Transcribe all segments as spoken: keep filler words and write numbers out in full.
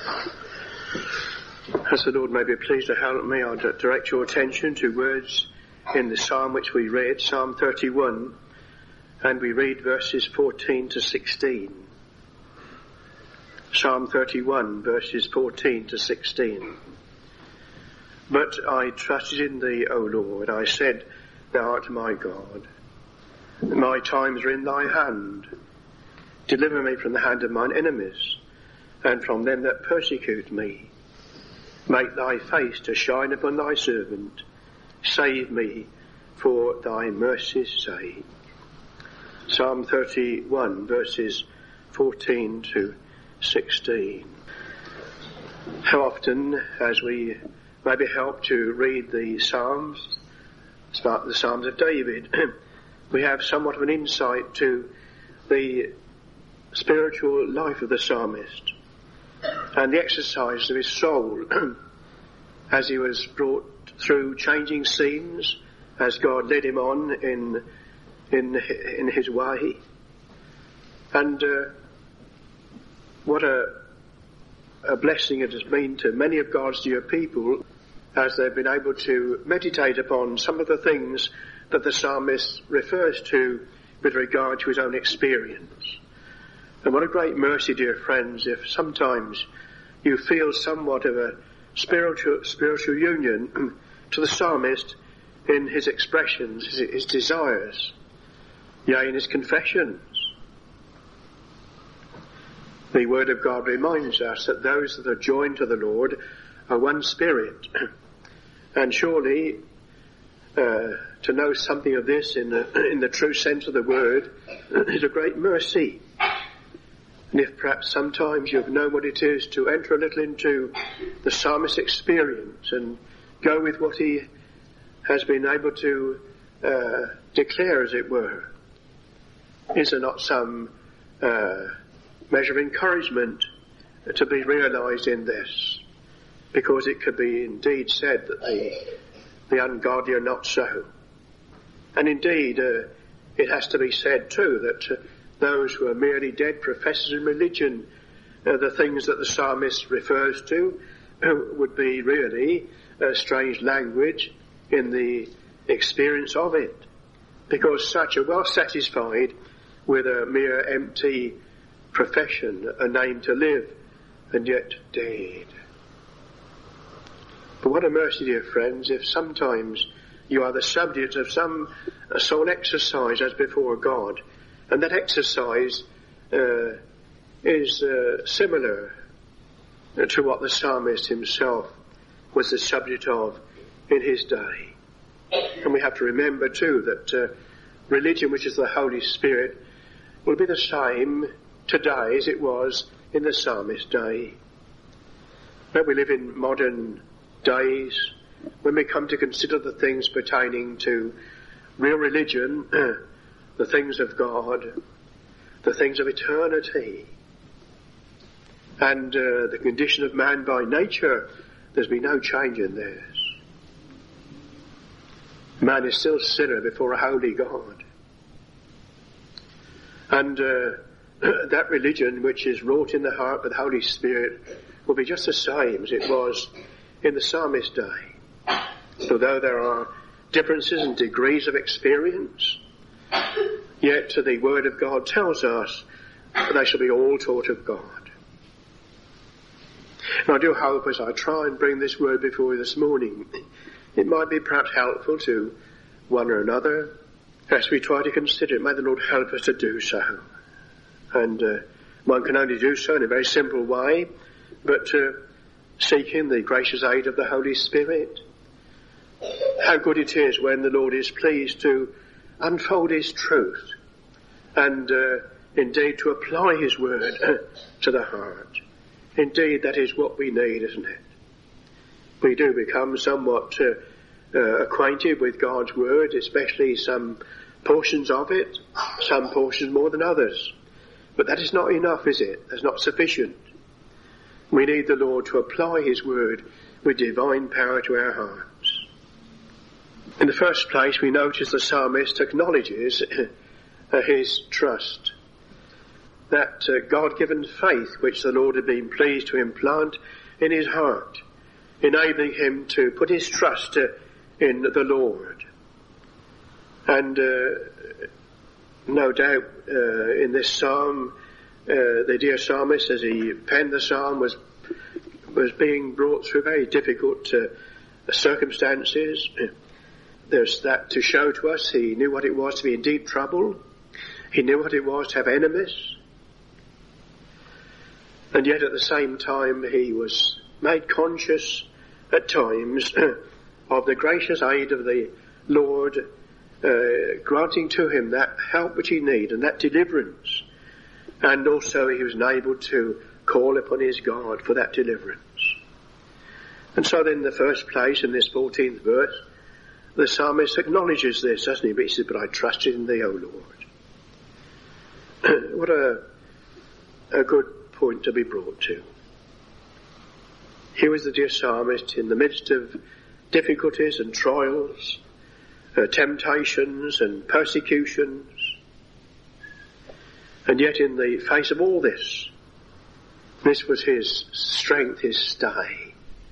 As the Lord may be pleased to help me, I'll direct your attention to words in the psalm which we read, Psalm thirty-one, and we read verses fourteen to sixteen. Psalm thirty-one, verses fourteen to sixteen. But I trusted in thee, O Lord. I said, thou art my God. My times are in thy hand. Deliver me from the hand of mine enemies, and from them that persecute me. Make thy face to shine upon thy servant. Save me for thy mercy's sake. Psalm thirty-one, verses fourteen to sixteen. How often, as we may be helped to read the Psalms, the Psalms of David, we have somewhat of an insight to the spiritual life of the psalmist and the exercise of his soul as he was brought through changing scenes, as God led him on in in in his way. And uh, what a a blessing it has been to many of God's dear people as they've been able to meditate upon some of the things that the psalmist refers to with regard to his own experience. And what a great mercy, dear friends, if sometimes you feel somewhat of a spiritual spiritual union to the psalmist in his expressions, his, his desires, yea, in his confessions. The Word of God reminds us that those that are joined to the Lord are one spirit. And surely uh, to know something of this in the, in the true sense of the word is a great mercy. And if perhaps sometimes you've known what it is to enter a little into the psalmist's experience and go with what he has been able to uh, declare, as it were, is there not some uh, measure of encouragement to be realized in this? Because it could be indeed said that the, the ungodly are not so. And indeed, uh, it has to be said too that uh, those who are merely dead professors in religion, uh, the things that the psalmist refers to uh, would be really uh, strange language in the experience of it. Because such are well satisfied with a mere empty profession, a name to live, and yet dead. But what a mercy, dear friends, if sometimes you are the subject of some uh, soul exercise as before God, and that exercise uh, is uh, similar to what the psalmist himself was the subject of in his day. And we have to remember too that uh, religion, which is the Holy Spirit, will be the same today as it was in the psalmist's day. But we live in modern days when we come to consider the things pertaining to real religion, the things of God, the things of eternity, and uh, the condition of man by nature. There's been no change in this. Man is still sinner before a holy God. And uh, that religion which is wrought in the heart by the Holy Spirit will be just the same as it was in the psalmist's day. So though there are differences and degrees of experience, yet the Word of God tells us that they shall be all taught of God. And I do hope, as I try and bring this word before you this morning, it might be perhaps helpful to one or another as we try to consider it. May the Lord help us to do so. And uh, one can only do so in a very simple way, but uh, seeking the gracious aid of the Holy Spirit. How good it is when the Lord is pleased to unfold His truth and uh, indeed to apply His word to the heart. Indeed, that is what we need, isn't it? We do become somewhat uh, uh, acquainted with God's word, especially some portions of it, some portions more than others. But that is not enough, is it? That's not sufficient. We need the Lord to apply His word with divine power to our hearts. In the first place, we notice the psalmist acknowledges uh, his trust. that uh, God-given faith which the Lord had been pleased to implant in his heart, enabling him to put his trust uh, in the Lord. And uh, no doubt uh, in this psalm, uh, the dear psalmist, as he penned the psalm, was was being brought through very difficult uh, circumstances. There's that to show to us. He knew what it was to be in deep trouble. He knew what it was to have enemies. And yet at the same time he was made conscious at times of the gracious aid of the Lord uh, granting to him that help which he needed and that deliverance. And also he was enabled to call upon his God for that deliverance. And so then in the first place, in this fourteenth verse, the psalmist acknowledges this, doesn't he? But he says, but I trusted in thee, O Lord. What a, a good point to be brought to. Here was the dear psalmist in the midst of difficulties and trials, uh, temptations and persecutions. And yet in the face of all this, this was his strength, his stay.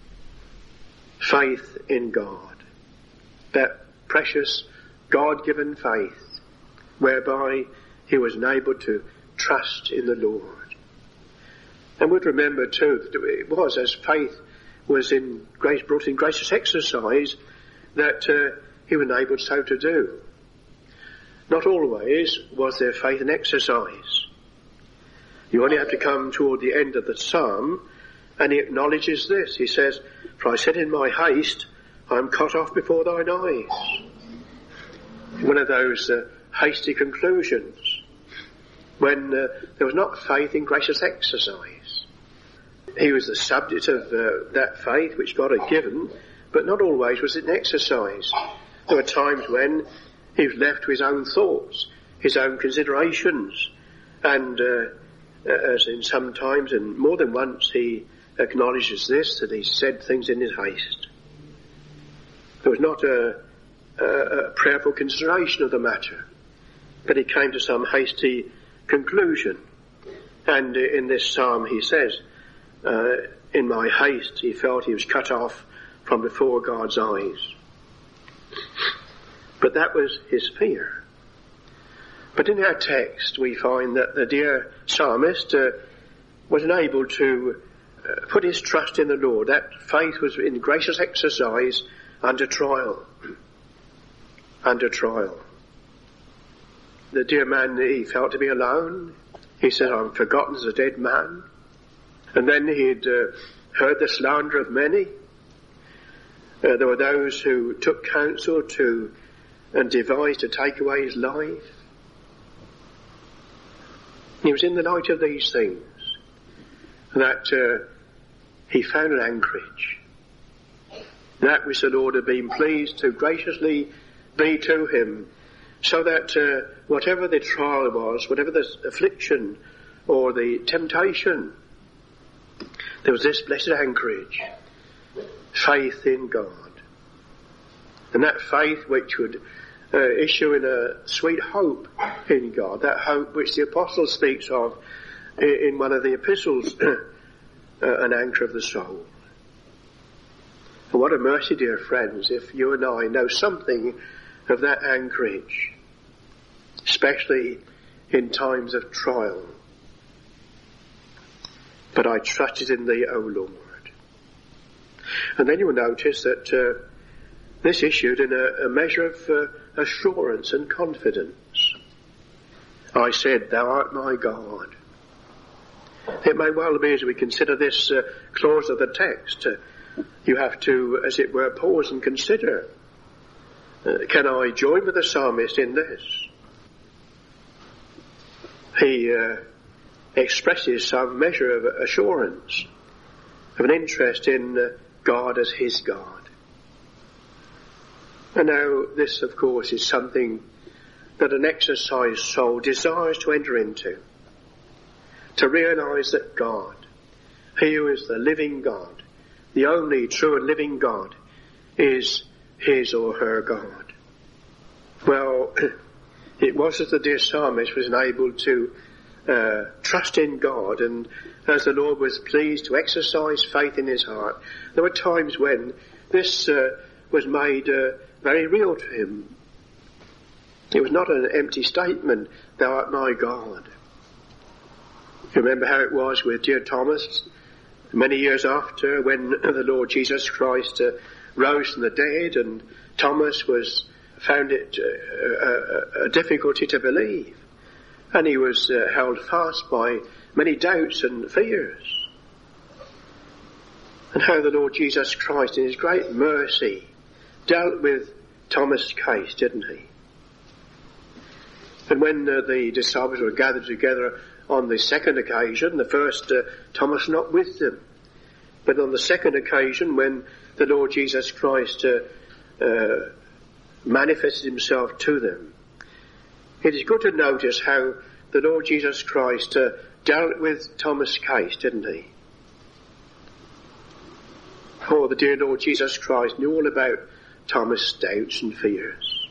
Faith in God. That precious God-given faith whereby he was enabled to trust in the Lord. And we'd remember too that it was as faith was in grace, brought in gracious exercise, that uh, he was enabled so to do. Not always was there faith in exercise. You only have to come toward the end of the psalm, and he acknowledges this. He says, for I said in my haste, I am cut off before thine eyes. One of those uh, hasty conclusions when uh, there was not faith in gracious exercise. He was the subject of uh, that faith which God had given, but not always was it in exercise. There were times when he was left to his own thoughts, his own considerations, and uh, as in some times and more than once he acknowledges this, that he said things in his haste. There was not a, a, a prayerful consideration of the matter, but he came to some hasty conclusion. And in this psalm he says, uh, in my haste he felt he was cut off from before God's eyes. But that was his fear. But in our text we find that the dear psalmist uh, was enabled to uh, put his trust in the Lord. That faith was in gracious exercise under trial. Under trial. The dear man, he felt to be alone. He said, I'm forgotten as a dead man. And then he'd uh, heard the slander of many. Uh, there were those who took counsel to and devised to take away his life. He was in the light of these things that uh, he found an anchorage. That which the Lord had been pleased to graciously be to him, so that uh, whatever the trial was, whatever the affliction or the temptation, there was this blessed anchorage, faith in God. And that faith which would uh, issue in a sweet hope in God, that hope which the apostle speaks of in one of the epistles, uh, an anchor of the soul. And what a mercy, dear friends, if you and I know something of that anchorage, especially in times of trial. But I trusted in thee, O Lord. And then you will notice that uh, this issued in a, a measure of uh, assurance and confidence. I said, thou art my God. It may well be, as we consider this uh, clause of the text, uh, you have to, as it were, pause and consider. Uh, can I join with the psalmist in this? He uh, expresses some measure of assurance, of an interest in uh, God as his God. And now this, of course, is something that an exercised soul desires to enter into. To realise that God, he who is the living God, the only true and living God, is his or her God. Well, it was as the dear psalmist was enabled to uh, trust in God, and as the Lord was pleased to exercise faith in his heart, there were times when this uh, was made uh, very real to him. It was not an empty statement, "Thou art my God." You remember how it was with dear Thomas many years after, when the Lord Jesus Christ uh, rose from the dead, and Thomas was found it uh, a, a difficulty to believe, and he was uh, held fast by many doubts and fears. And how the Lord Jesus Christ in his great mercy dealt with Thomas' case, didn't he? And when uh, the disciples were gathered together on the second occasion, the first uh, Thomas not with them, but on the second occasion when the Lord Jesus Christ uh, uh, manifested himself to them, it is good to notice how the Lord Jesus Christ uh, dealt with Thomas' case, didn't he? Oh, the dear Lord Jesus Christ knew all about Thomas' doubts and fears,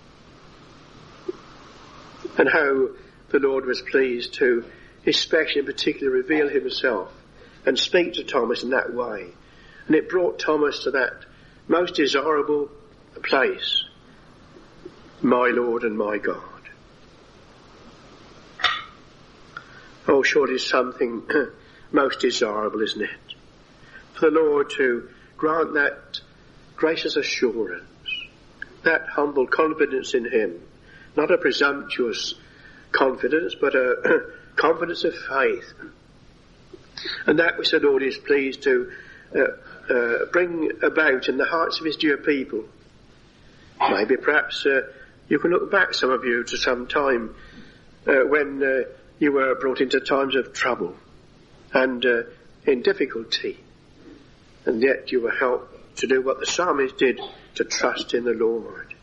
and how the Lord was pleased to especially in particular reveal himself and speak to Thomas in that way. And it brought Thomas to that most desirable place, my Lord and my God. Oh, surely something most desirable, isn't it? For the Lord to grant that gracious assurance, that humble confidence in him, not a presumptuous confidence, but a confidence of faith. And that which the Lord is pleased to uh, uh, bring about in the hearts of his dear people. Maybe perhaps uh, you can look back, some of you, to some time uh, when uh, you were brought into times of trouble and uh, in difficulty, and yet you were helped to do what the psalmist did, to trust in the Lord.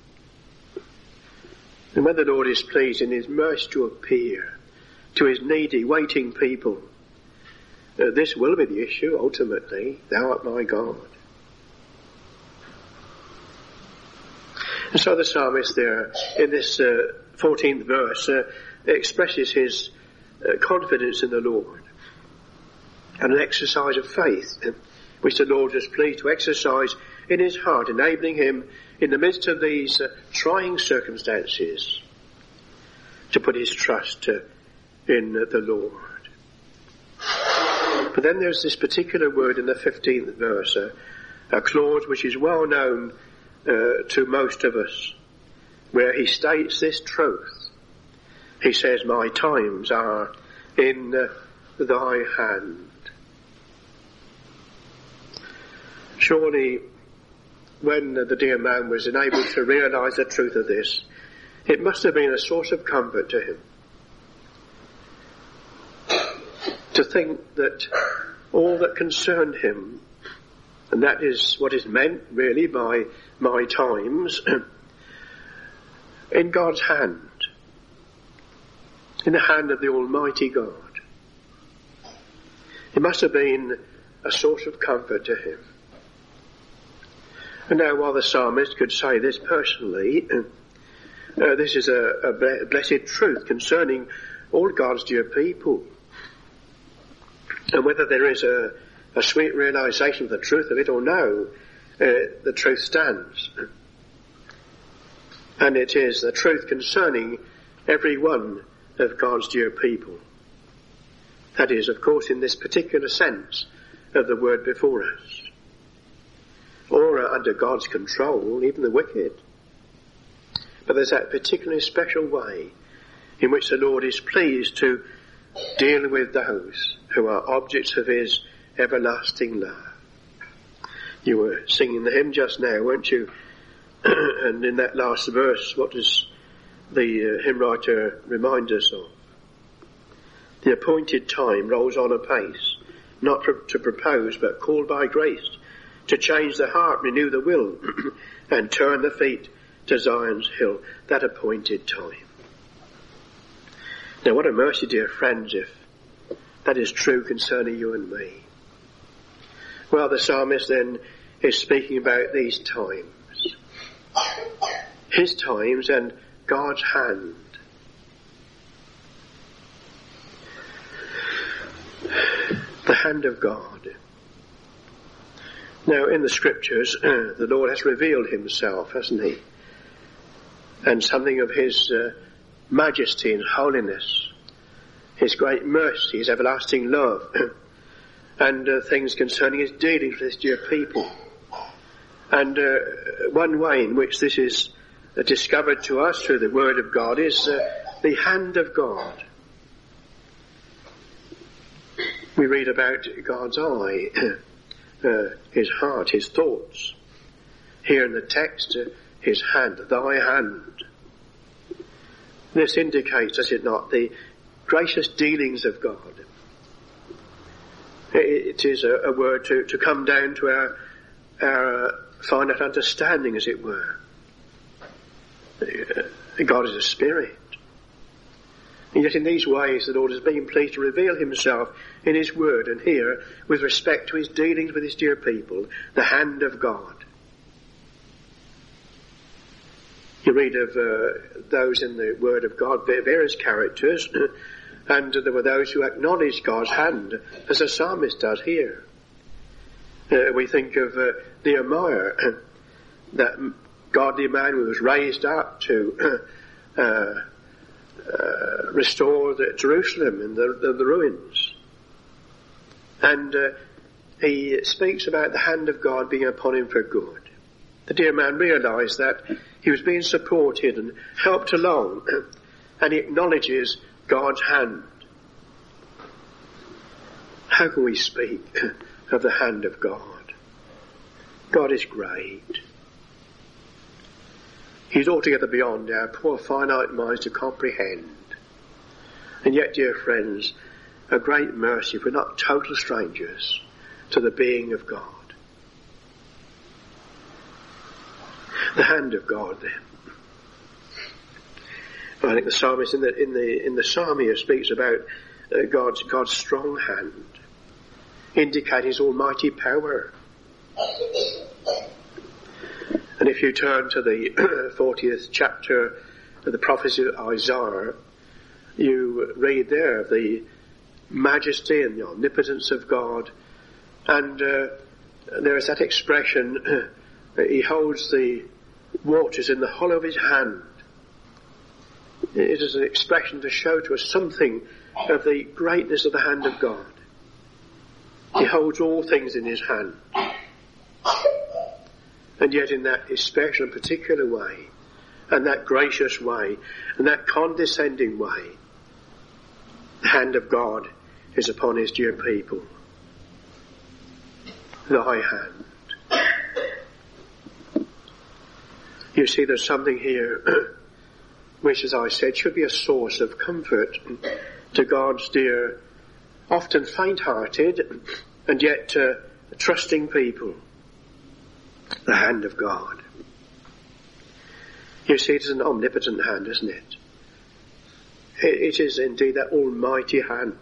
And when the Lord is pleased in his mercy to appear to his needy, waiting people, uh, this will be the issue ultimately. Thou art my God. And so the psalmist there in this uh, fourteenth verse uh, expresses his uh, confidence in the Lord and an exercise of faith uh, which the Lord was pleased to exercise in his heart, enabling him in the midst of these uh, trying circumstances to put his trust uh, in uh, the Lord. But then there's this particular word in the fifteenth verse, uh, a clause which is well known uh, to most of us, where he states this truth. He says, my times are in uh, thy hand. Surely, when uh, the dear man was enabled to realise the truth of this, it must have been a source of comfort to him to think that all that concerned him, and that is what is meant really by my times, in God's hand, in the hand of the Almighty God. It must have been a source of comfort to him. And now, while the psalmist could say this personally, uh, this is a, a blessed truth concerning all God's dear people. And whether there is a, a sweet realization of the truth of it or no, uh, the truth stands. And it is the truth concerning every one of God's dear people. That is, of course, in this particular sense of the word before us. Or uh, under God's control, even the wicked. But there's that particularly special way in which the Lord is pleased to deal with those who are objects of his everlasting love. You were singing the hymn just now, weren't you? And in that last verse, what does the uh, hymn writer remind us of? The appointed time rolls on apace, not pro- to propose, but called by grace, to change the heart, renew the will, and turn the feet to Zion's hill, that appointed time. Now, what a mercy, dear friends, if that is true concerning you and me. Well, the psalmist then is speaking about these times. His times and God's hand. hand of God. Now, in the Scriptures, uh, the Lord has revealed himself, hasn't he? And something of his uh, majesty and holiness, his great mercy, his everlasting love, and uh, things concerning his dealings with his dear people. And uh, one way in which this is uh, discovered to us through the Word of God is uh, the hand of God. We read about God's eye, uh, his heart, his thoughts. Here in the text, uh, his hand, thy hand. This indicates, does it not, the gracious dealings of God. It is a, a word to, to come down to our, our uh, finite understanding, as it were. Uh, God is a spirit. And yet in these ways the Lord has been pleased to reveal himself in his word, and here, with respect to his dealings with his dear people, the hand of God. You read of uh, those in the word of God, various characters, and there were those who acknowledged God's hand, as the psalmist does here. Uh, we think of uh, Nehemiah, that godly man who was raised up to uh, uh, restore the Jerusalem and the, the, the ruins. And uh, he speaks about the hand of God being upon him for good. The dear man realised that he was being supported and helped along, and he acknowledges God's hand. How can we speak of the hand of God? God is great. He's altogether beyond our poor finite minds to comprehend. And yet, dear friends, a great mercy if we're not total strangers to the being of God. The hand of God, then. I think the psalmist in the in the in the psalm here speaks about uh, God's God's strong hand, indicating his almighty power. And if you turn to the fortieth chapter of the prophecy of Isaiah, you read there of the majesty and the omnipotence of God, and uh, there is that expression, uh, he holds the waters in the hollow of his hand. It is an expression to show to us something of the greatness of the hand of God. He holds all things in his hand. And yet in that special and particular way, and that gracious way, and that condescending way, the hand of God is upon his dear people. Thy hand. You see, there's something here which, as I said, should be a source of comfort to God's dear, often faint-hearted, and yet uh, trusting people. The hand of God. You see, it is an omnipotent hand, isn't it? It is indeed that almighty hand.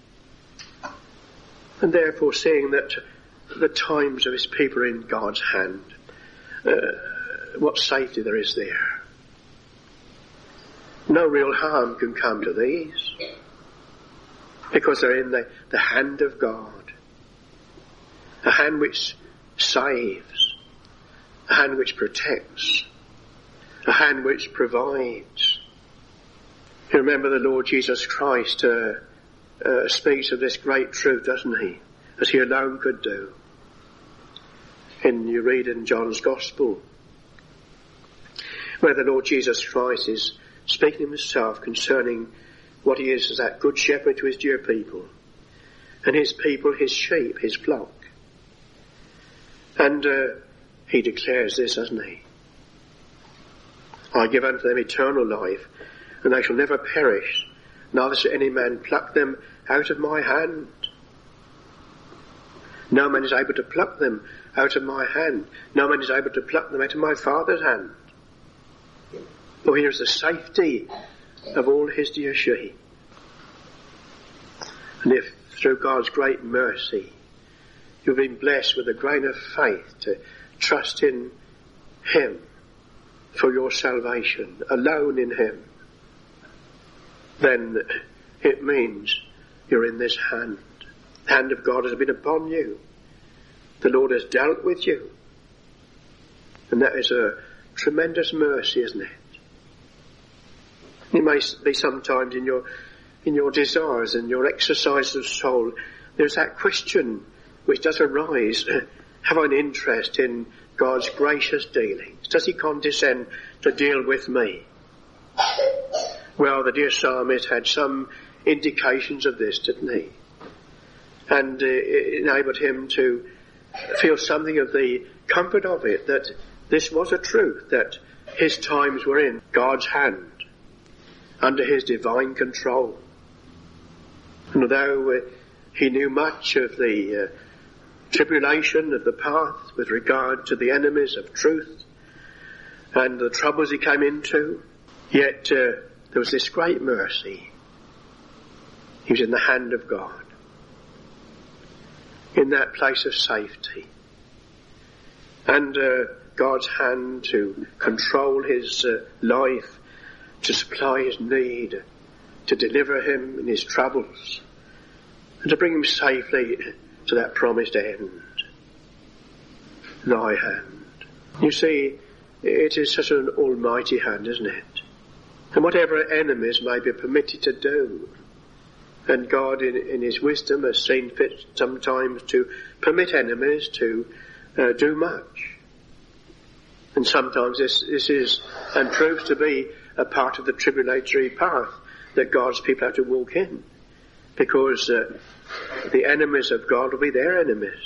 And therefore, seeing that the times of his people are in God's hand, uh, what safety there is there. No real harm can come to these, because they're in the, the hand of God. A hand which saves, a hand which protects, a hand which provides. You remember the Lord Jesus Christ uh, uh, speaks of this great truth, doesn't he? As he alone could do. And you read in John's Gospel, where the Lord Jesus Christ is speaking of himself concerning what he is as that good shepherd to his dear people, and his people his sheep, his flock. And uh, he declares this, doesn't he? I give unto them eternal life, and they shall never perish, neither shall any man pluck them out of my hand. No man is able to pluck them out of my hand. No man is able to pluck them out of my Father's hand. For here is the safety of all his dear sheep. And if through God's great mercy you've been blessed with a grain of faith to trust in him for your salvation, alone in him, then it means you're in this hand. The hand of God has been upon you. The Lord has dealt with you. And that is a tremendous mercy, isn't it? It may be sometimes in your in your desires and your exercise of soul, there's that question which does arise. Have I an interest in God's gracious dealings? Does he condescend to deal with me? Well, the dear psalmist had some indications of this, didn't he? And uh, it enabled him to feel something of the comfort of it, that this was a truth, that his times were in God's hand, under his divine control. And although uh, he knew much of the uh, tribulation of the path with regard to the enemies of truth and the troubles he came into, yet uh, there was this great mercy. He was in the hand of God, in that place of safety, and uh, God's hand to control his uh, life, to supply his need, to deliver him in his troubles, and to bring him safely to that promised end. Thy hand. You see, it is such an almighty hand, isn't it? And whatever enemies may be permitted to do, and God in, in his wisdom has seen fit sometimes to permit enemies to uh, do much. And sometimes this, this is and proves to be a part of the tribulatory path that God's people have to walk in, because uh, the enemies of God will be their enemies.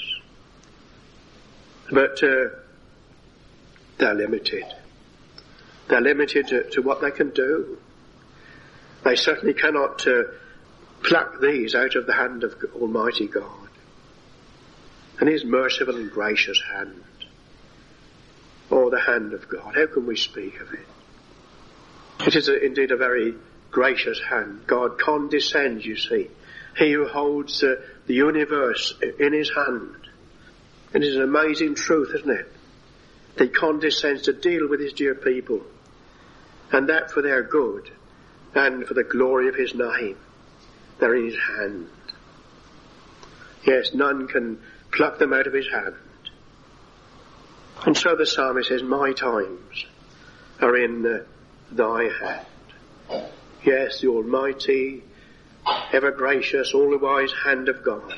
But uh, they're limited. They're limited to, to what they can do. They certainly cannot uh, pluck these out of the hand of Almighty God and his merciful and gracious hand. Or the hand of God. How can we speak of it? It is a, indeed a very gracious hand. God condescends, you see. He who holds uh, the universe in his hand. It is an amazing truth, isn't it? That he condescends to deal with his dear people. And that for their good and for the glory of his name. They're in his hand. Yes, none can pluck them out of his hand. And so the psalmist says, my times are in uh, thy hand. Yes, the almighty, ever gracious, all-wise hand of God.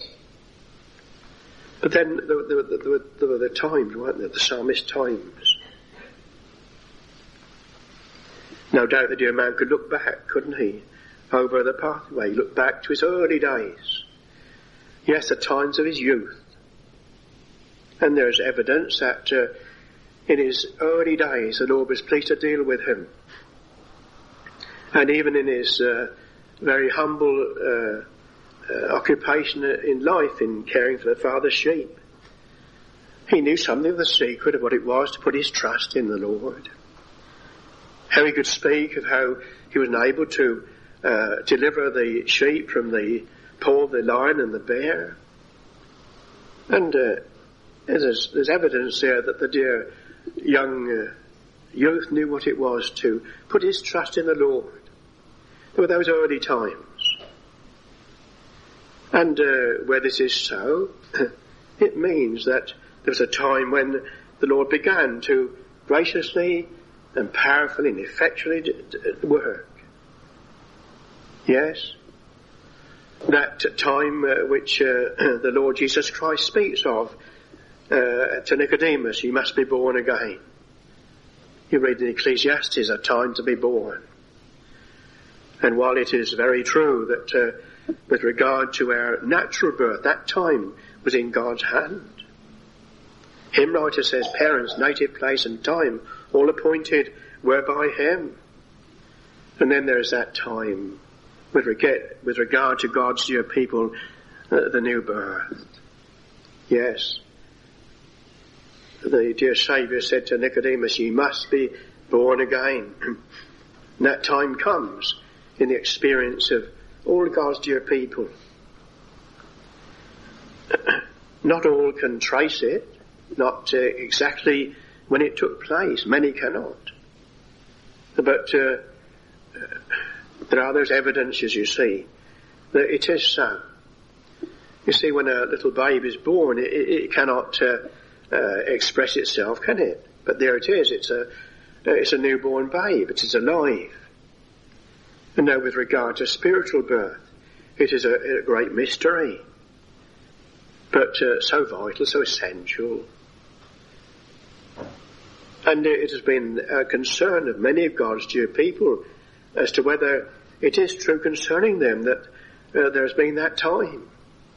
But then there, there, there, were, there were the times, weren't there? The psalmist's times. No doubt the dear man could look back, couldn't he? Over the pathway, look back to his early days. Yes, the times of his youth. And there's evidence that uh, in his early days the Lord was pleased to deal with him. And even in his uh, very humble uh, uh, occupation in life, in caring for the Father's sheep, he knew something of the secret of what it was to put his trust in the Lord. How he could speak of how he was able to uh, deliver the sheep from the paw of the lion and the bear. And uh, There's, there's evidence there that the dear young uh, youth knew what it was to put his trust in the Lord. There were those early times. And uh, where this is so, it means that there was a time when the Lord began to graciously and powerfully and effectually d- d- work. Yes? That time uh, which uh, the Lord Jesus Christ speaks of Uh, to Nicodemus, you must be born again. You read in Ecclesiastes, a time to be born. And while it is very true that uh, with regard to our natural birth, that time was in God's hand. Hymn writer says, parents, native place and time, all appointed were by him. And then there's that time with regard, with regard to God's dear people, uh, the new birth. Yes. The dear Saviour said to Nicodemus, you must be born again. And that time comes in the experience of all God's dear people. Not all can trace it, not uh, exactly when it took place. Many cannot. But uh, there are those evidences, you see, that it is so. You see, when a little babe is born, it, it cannot uh, uh, express itself, can it? But there it is. It's a it's a newborn babe. It is alive. And now, with regard to spiritual birth, it is a, a great mystery, but uh, so vital, so essential. And it has been a concern of many of God's dear people as to whether it is true concerning them that uh, there has been that time.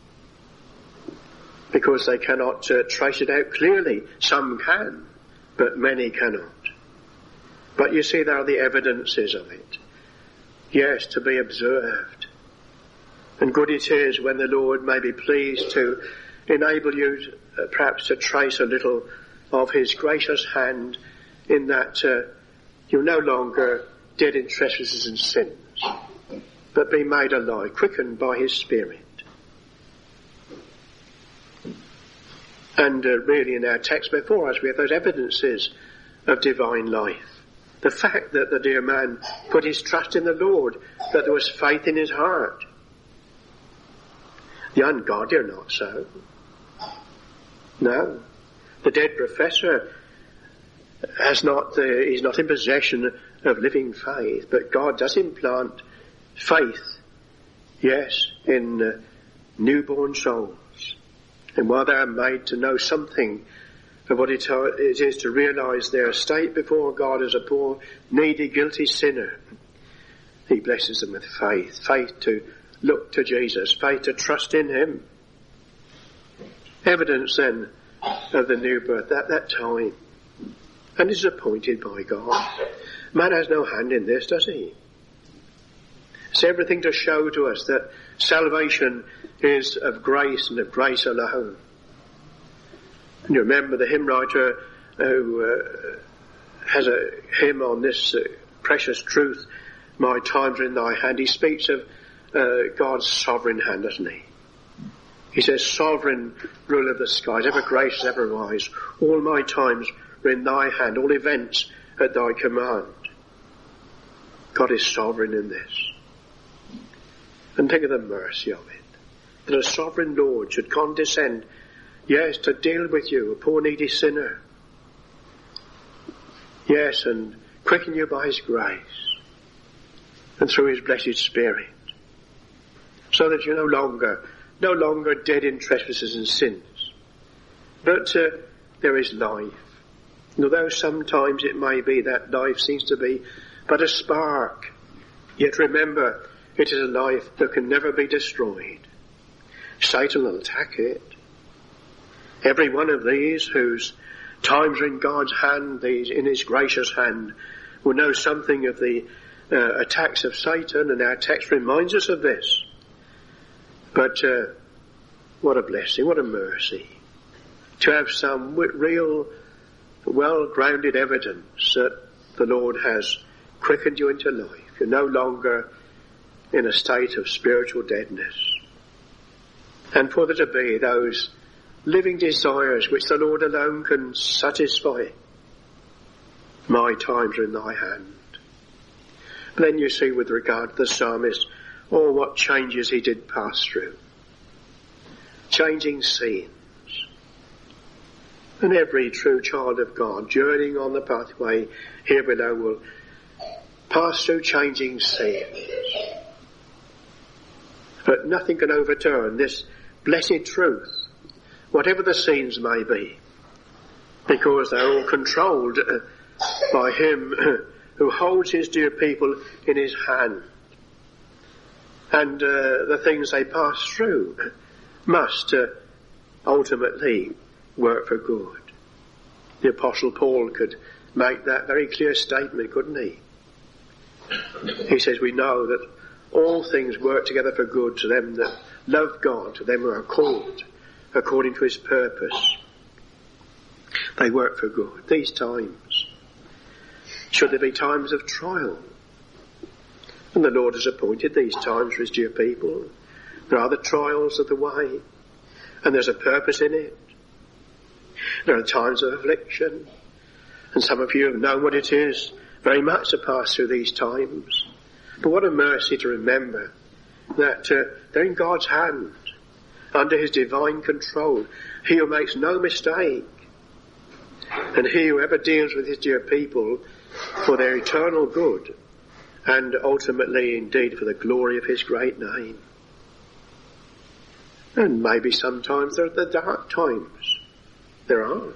Because they cannot uh, trace it out clearly. Some can, but many cannot. But you see, there are the evidences of it. Yes, to be observed. And good it is when the Lord may be pleased to enable you to, uh, perhaps to trace a little of his gracious hand in that uh, you're no longer dead in trespasses and sins, but be made alive, quickened by his Spirit. And uh, really in our text before us we have those evidences of divine life. The fact that the dear man put his trust in the Lord, that there was faith in his heart. The ungodly are not so. No. The dead professor has not the, he's not in possession of living faith, but God does implant faith, yes, in uh, newborn souls. And while they are made to know something of what it, it is to realise their state before God as a poor, needy, guilty sinner, he blesses them with faith. Faith to look to Jesus. Faith to trust in him. Evidence then of the new birth at that time. And is appointed by God. Man has no hand in this, does he? It's everything to show to us that salvation is of grace and of grace alone. And you remember the hymn writer who uh, has a hymn on this uh, precious truth, my times are in thy hand. He speaks of uh, God's sovereign hand, doesn't he? He says, sovereign ruler of the skies, ever gracious, ever wise, all my times are in thy hand, all events at thy command. God is sovereign in this. And think of the mercy of it, that a sovereign Lord should condescend, yes, to deal with you, a poor needy sinner. Yes, and quicken you by his grace and through his blessed Spirit, so that you're no longer, no longer dead in trespasses and sins, but uh, there is life. And although sometimes it may be that life seems to be but a spark, yet remember, it is a life that can never be destroyed. Satan will attack it. Every one of these whose times are in God's hand, these in his gracious hand, will know something of the uh, attacks of Satan, and our text reminds us of this. But uh, what a blessing, what a mercy, to have some real, well-grounded evidence that the Lord has quickened you into life. You're no longer in a state of spiritual deadness. And for there to be those living desires which the Lord alone can satisfy. My times are in thy hand. But then you see with regard to the psalmist, oh, what changes he did pass through. Changing scenes. And every true child of God journeying on the pathway here below will pass through changing scenes. But nothing can overturn this blessed truth, whatever the scenes may be, because they're all controlled by him who holds his dear people in his hand. And uh, the things they pass through must uh, ultimately work for good. The Apostle Paul could make that very clear statement, couldn't he? He says, we know that all things work together for good to them that love God, to them who are called according to his purpose. They work for good. These times, should there be times of trial? And the Lord has appointed these times for his dear people. There are the trials of the way, and there's a purpose in it. There are times of affliction, and some of you have known what it is very much to pass through these times. But what a mercy to remember that uh, they're in God's hand, under his divine control. He who makes no mistake. And he who ever deals with his dear people for their eternal good and ultimately indeed for the glory of his great name. And maybe sometimes there are the dark times. There are.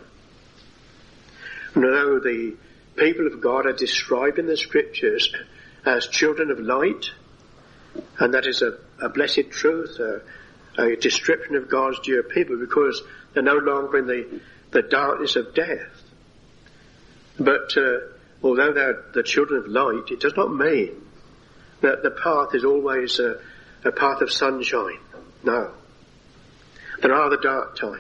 No, the people of God are described in the scriptures as children of light, and that is a, a blessed truth, a, a description of God's dear people, because they're no longer in the, the darkness of death. But uh, although they're the children of light, it does not mean that the path is always a, a path of sunshine. No. There are the dark times.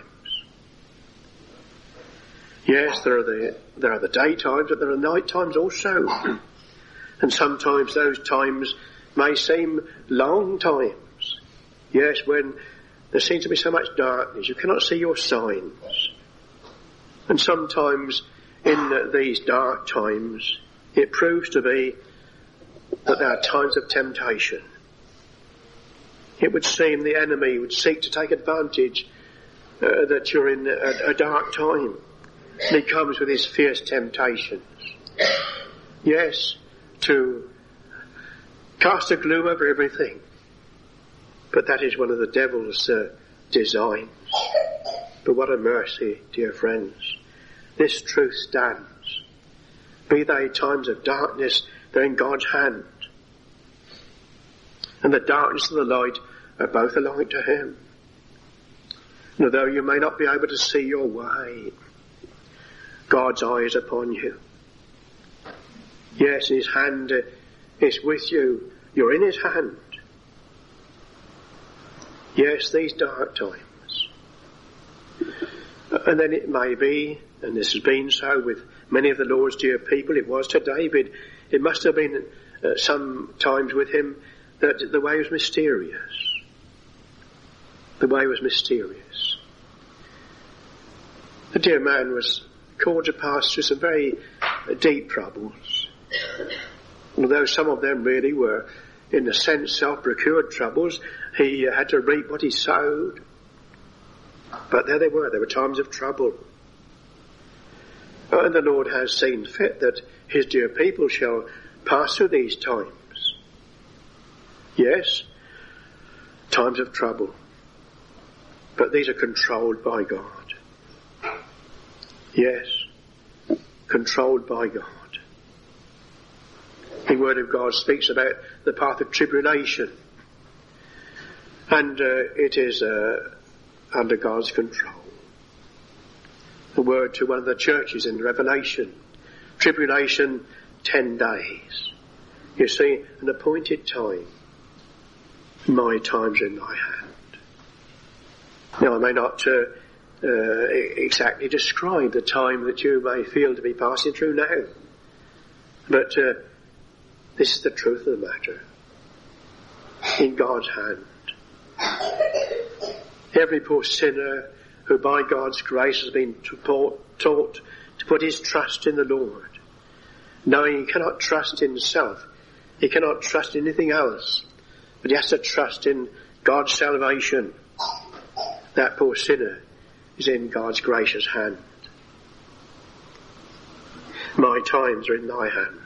Yes, there are the there are the daytimes, but there are night times also. And sometimes those times may seem long times. Yes, when there seems to be so much darkness, you cannot see your signs. And sometimes in these dark times, it proves to be that there are times of temptation. It would seem the enemy would seek to take advantage uh, that you're in a, a dark time. And he comes with his fierce temptations. Yes, to cast a gloom over everything. But that is one of the devil's uh, designs. But what a mercy, dear friends. This truth stands. Be they times of darkness, they're in God's hand. And the darkness and the light are both alike to him. And although you may not be able to see your way, God's eye is upon you. Yes, his hand is with you. You're in his hand. Yes, these dark times. And then it may be, and this has been so with many of the Lord's dear people, it was to David, it must have been uh, some times with him that the way was mysterious. The way was mysterious. The dear man was called to pass through some very deep troubles. Although some of them really were, in a sense, self-procured troubles, he had to reap what he sowed. But there they were, there were times of trouble. And the Lord has seen fit that his dear people shall pass through these times. Yes, times of trouble. But these are controlled by God. Yes, controlled by God. The Word of God speaks about the path of tribulation. And uh, it is uh, under God's control. The word to one of the churches in Revelation. Tribulation, ten days. You see, an appointed time. My time's in thy hand. Now, I may not uh, uh, exactly describe the time that you may feel to be passing through now. But uh, this is the truth of the matter. In God's hand. Every poor sinner who by God's grace has been taught, taught to put his trust in the Lord, knowing he cannot trust in himself, he cannot trust in anything else, but he has to trust in God's salvation. That poor sinner is in God's gracious hand. My times are in thy hand.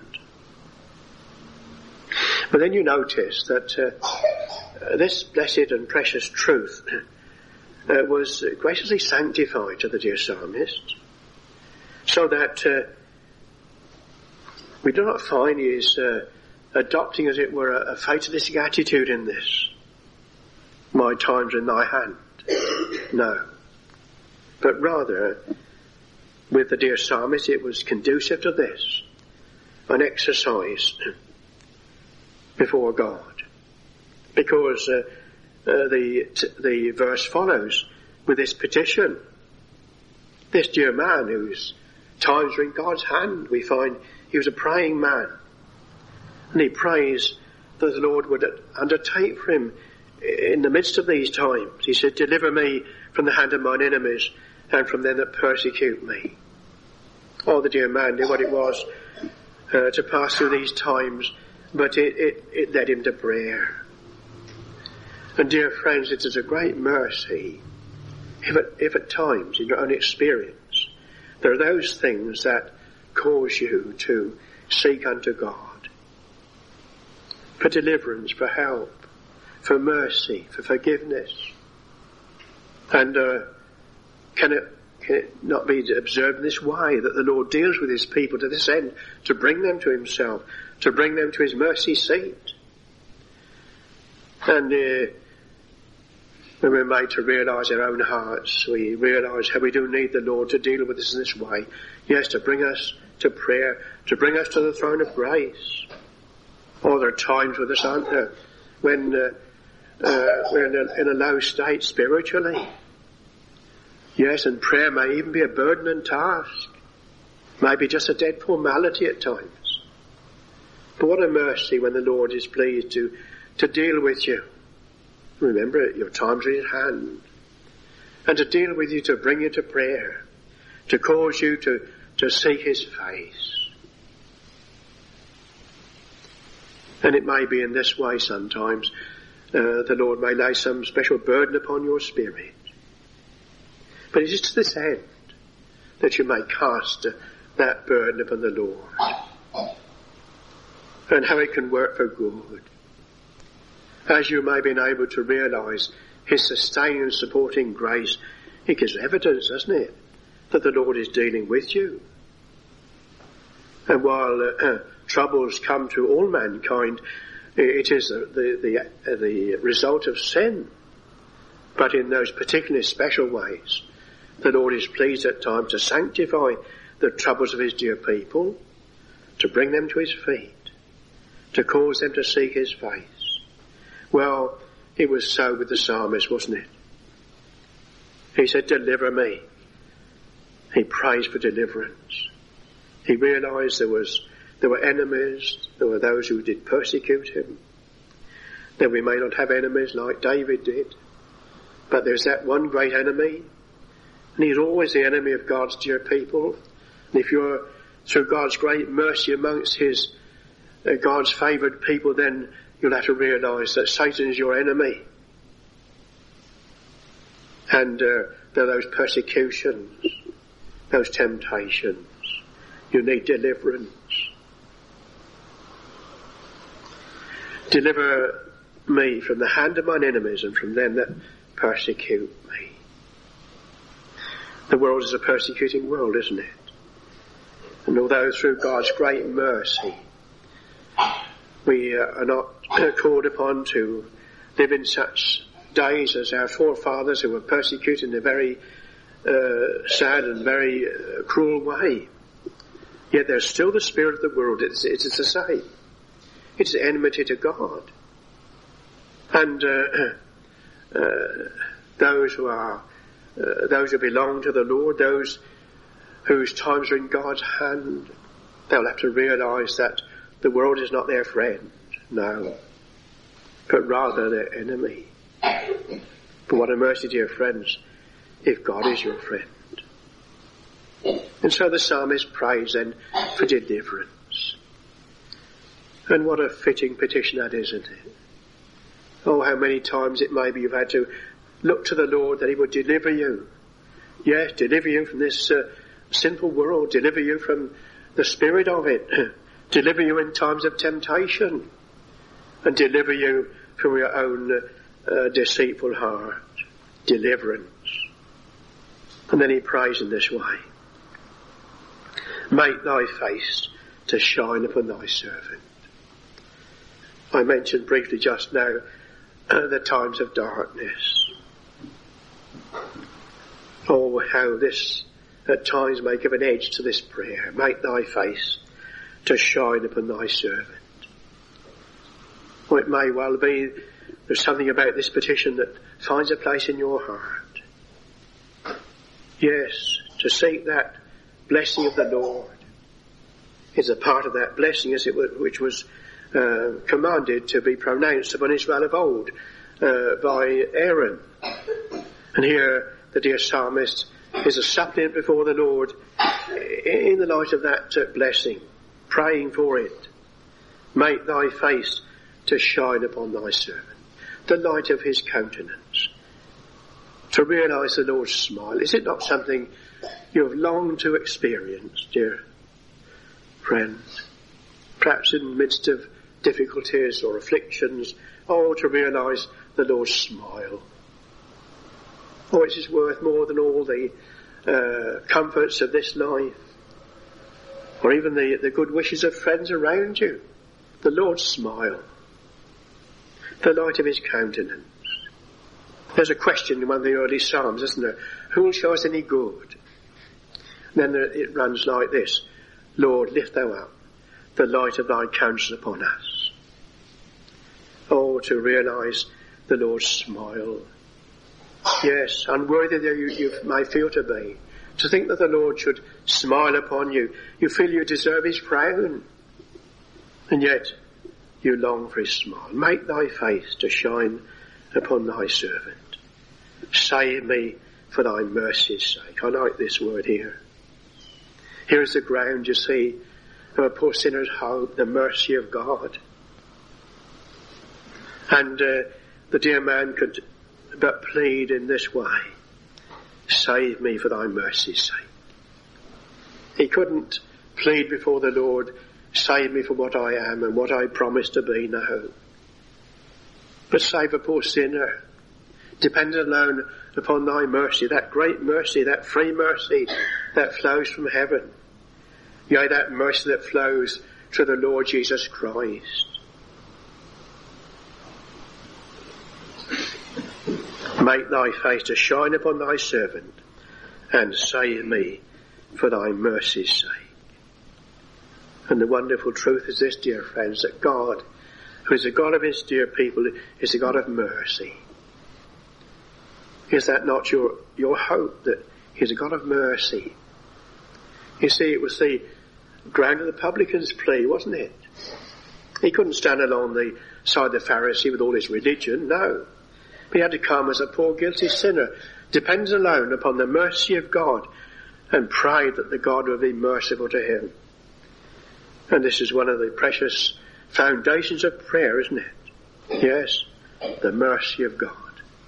But then you notice that uh, this blessed and precious truth uh, was graciously sanctified to the dear psalmist, so that uh, we do not find he is uh, adopting, as it were, a, a fatalistic attitude in this. My times are in thy hand. No. But rather, with the dear psalmist, it was conducive to this, an exercise before God. Because uh, uh, the t- the verse follows with this petition. This dear man whose times are in God's hand, we find he was a praying man. And he prays that the Lord would undertake for him in the midst of these times. He said, deliver me from the hand of mine enemies and from them that persecute me. Oh, the dear man knew what it was uh, to pass through these times, but it, it, it led him to prayer. And dear friends, it is a great mercy if at, if at times in your own experience there are those things that cause you to seek unto God for deliverance, for help, for mercy, for forgiveness. And uh, can it can it not be observed in this way that the Lord deals with his people to this end, to bring them to himself, to bring them to his mercy seat? And uh, when we're made to realise our own hearts, we realise how we do need the Lord to deal with us in this way. Yes, to bring us to prayer, to bring us to the throne of grace. Oh, there are times with us, aren't there, when uh, uh, we're in a, in a low state spiritually. Yes, and prayer may even be a burden and task. Maybe just a dead formality at times. But what a mercy when the Lord is pleased to, to deal with you. Remember, your times are in his hand. And to deal with you, to bring you to prayer, to cause you to, to seek his face. And it may be in this way sometimes. Uh, the Lord may lay some special burden upon your spirit. But it is to this end that you may cast uh, that burden upon the Lord. And how it can work for good. As you may be able to realise his sustaining and supporting grace, it gives evidence, doesn't it, that the Lord is dealing with you. And while uh, uh, troubles come to all mankind, it is the, the, the, uh, the result of sin. But in those particularly special ways, the Lord is pleased at times to sanctify the troubles of his dear people, to bring them to his feet, to cause them to seek his face. Well, it was so with the psalmist, wasn't it? He said, deliver me. He prays for deliverance. He realised there was there were enemies, there were those who did persecute him. That we may not have enemies like David did, but there's that one great enemy, and he's always the enemy of God's dear people. And if you're through God's great mercy amongst his uh, God's favoured people, then you'll have to realise that Satan is your enemy. And uh, there are those persecutions, those temptations. You need deliverance. Deliver me from the hand of mine enemies and from them that persecute me. The world is a persecuting world, isn't it? And although through God's great mercy we uh, are not called upon to live in such days as our forefathers who were persecuted in a very uh, sad and very uh, cruel way, yet there's still the spirit of the world. It's, it's the same. It's enmity to God. And uh, uh, those who are, uh, those who belong to the Lord, those whose times are in God's hand, they'll have to realise that the world is not their friend, no, but rather their enemy. But what a mercy, dear friends, if God is your friend. And so the psalmist prays then for deliverance. And what a fitting petition that is, isn't it? Oh, how many times it may be you've had to look to the Lord that he would deliver you. Yes, deliver you from this uh, sinful world, deliver you from the spirit of it, deliver you in times of temptation, and deliver you from your own uh, uh, deceitful heart. Deliverance. And then he prays in this way. Make thy face to shine upon thy servant. I mentioned briefly just now uh, the times of darkness. Oh, how this at times may give an edge to this prayer. Make thy face to shine upon thy servant. Or it may well be there's something about this petition that finds a place in your heart. Yes, to seek that blessing of the Lord is a part of that blessing as it was, which was uh, commanded to be pronounced upon Israel of old uh, by Aaron. And here the dear psalmist is a suppliant before the Lord in the light of that uh, blessing, praying for it. Make thy face to shine upon thy servant. the light of his countenance, to realise the Lord's smile. Is it not something you have longed to experience, dear friends? Perhaps in the midst of difficulties or afflictions, oh, to realise the Lord's smile. Oh, it is worth more than all the uh, comforts of this life, or even the, the good wishes of friends around you. The Lord's smile, the light of his countenance. There's a question in one of the early Psalms, isn't there? Who will show us any good? And then it runs like this: Lord, lift thou up the light of thy countenance upon us. Oh, to realise the Lord's smile. Yes, unworthy though you, you may feel to be, to think that the Lord should smile upon you. You feel you deserve his frown, and yet you long for his smile. Make thy face to shine upon thy servant. Save me for thy mercy's sake. I like this word here. Here is the ground, you see, of a poor sinner's hope, the mercy of God. And uh, the dear man could but plead in this way: save me for thy mercy's sake. He couldn't plead before the Lord, save me for what I am and what I promise to be now. But save a poor sinner, dependent alone upon thy mercy, that great mercy, that free mercy that flows from heaven. Yea, that mercy that flows through the Lord Jesus Christ. Make thy face to shine upon thy servant, and save me for thy mercy's sake. And the wonderful truth is this, dear friends, that God, who is the God of his dear people, is the God of mercy. Is that not your, your hope, that he's a God of mercy? You see, it was the ground of the publican's plea, wasn't it? He couldn't stand along the side of the Pharisee with all his religion, no. He had to come as a poor guilty sinner, dependent alone upon the mercy of God, and pray that the God would be merciful to him. And this is one of the precious foundations of prayer, isn't it? Yes, the mercy of God.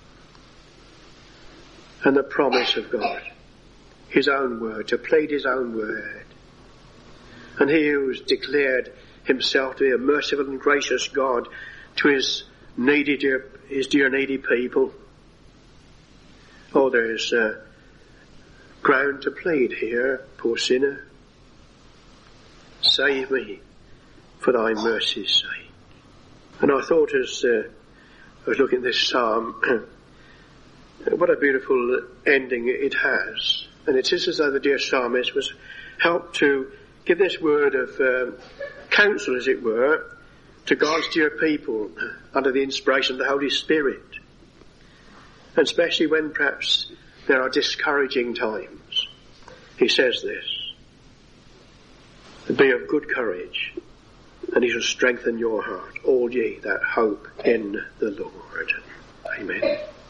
And the promise of God. His own word, to plead his own word. And he who's declared himself to be a merciful and gracious God to his needy, dear, his dear needy people. Oh, there's uh, ground to plead here, poor sinner. Save me for thy mercy's sake. And I thought as uh, I was looking at this psalm, what a beautiful ending it has. And it is as though the dear psalmist was helped to give this word of um, counsel, as it were, to God's dear people under the inspiration of the Holy Spirit. And especially when perhaps there are discouraging times. He says this: be of good courage, and he shall strengthen your heart, all ye that hope in the Lord. Amen.